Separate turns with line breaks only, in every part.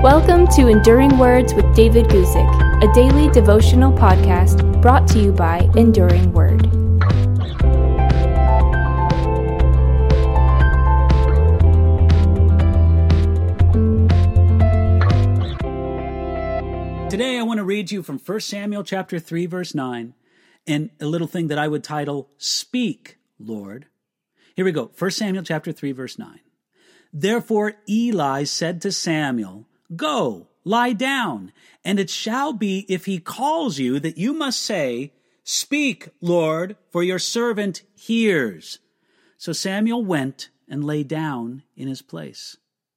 Welcome to Enduring Words with David Guzik, a daily devotional podcast brought to you by Enduring Word.
Today I want to read you from 1 Samuel chapter 3, verse 9, and a little thing that I would title, Speak, Lord. Here we go, 1 Samuel chapter 3, verse 9. Therefore Eli said to Samuel, Go, lie down, and it shall be if he calls you that you must say, Speak, Lord, for your servant hears. So Samuel went and lay down in his place.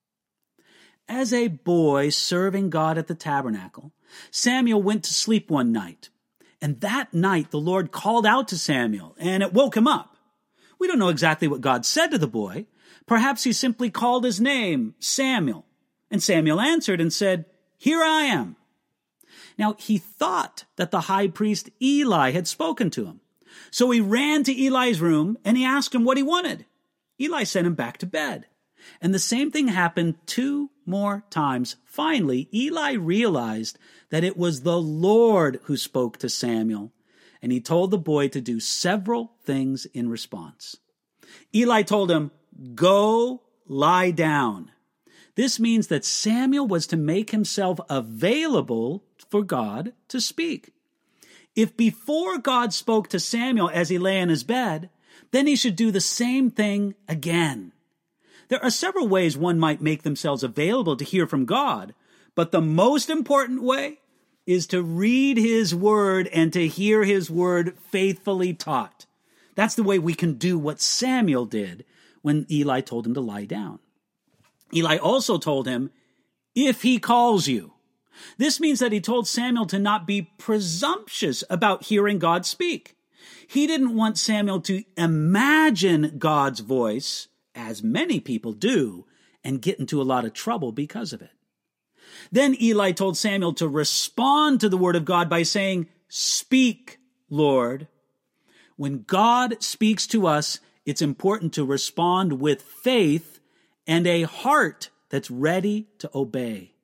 As a boy serving God at the tabernacle, Samuel went to sleep one night. And that night the Lord called out to Samuel, and it woke him up. We don't know exactly what God said to the boy. Perhaps he simply called his name, Samuel. And Samuel answered and said, Here I am. Now he thought that the high priest Eli had spoken to him. So he ran to Eli's room and he asked him what he wanted. Eli sent him back to bed. And the same thing happened 2 more times. Finally, Eli realized that it was the Lord who spoke to Samuel. And he told the boy to do several things in response. Eli told him, Go lie down. This means that Samuel was to make himself available for God to speak. If before God spoke to Samuel as he lay in his bed, then he should do the same thing again. There are several ways one might make themselves available to hear from God, but the most important way is to read his word and to hear his word faithfully taught. That's the way we can do what Samuel did when Eli told him to lie down. Eli also told him, if he calls you. This means that he told Samuel to not be presumptuous about hearing God speak. He didn't want Samuel to imagine God's voice, as many people do, and get into a lot of trouble because of it. Then Eli told Samuel to respond to the word of God by saying, Speak, Lord. When God speaks to us, it's important to respond with faith and a heart that's ready to obey.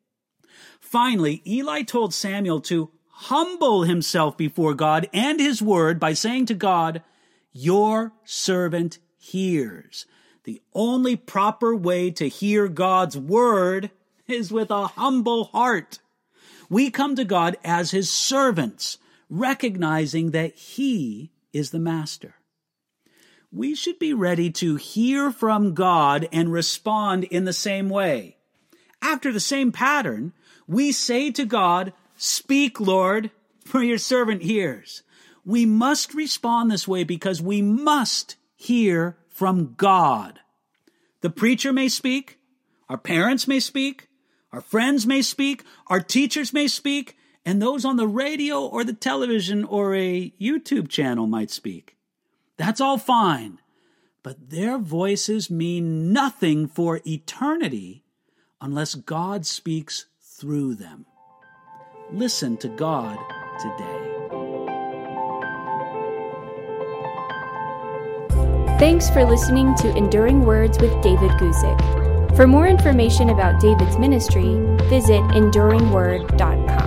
Finally, Eli told Samuel to humble himself before God and his word by saying to God, Your servant hears. The only proper way to hear God's word is with a humble heart. We come to God as his servants, recognizing that he is the master. We should be ready to hear from God and respond in the same way. After the same pattern, we say to God, Speak, Lord, for your servant hears. We must respond this way because we must hear from God. The preacher may speak, our parents may speak, our friends may speak, our teachers may speak, and those on the radio or the television or a YouTube channel might speak. That's all fine, but their voices mean nothing for eternity unless God speaks through them. Listen to God today.
Thanks for listening to Enduring Words with David Guzik. For more information about David's ministry, visit enduringword.com.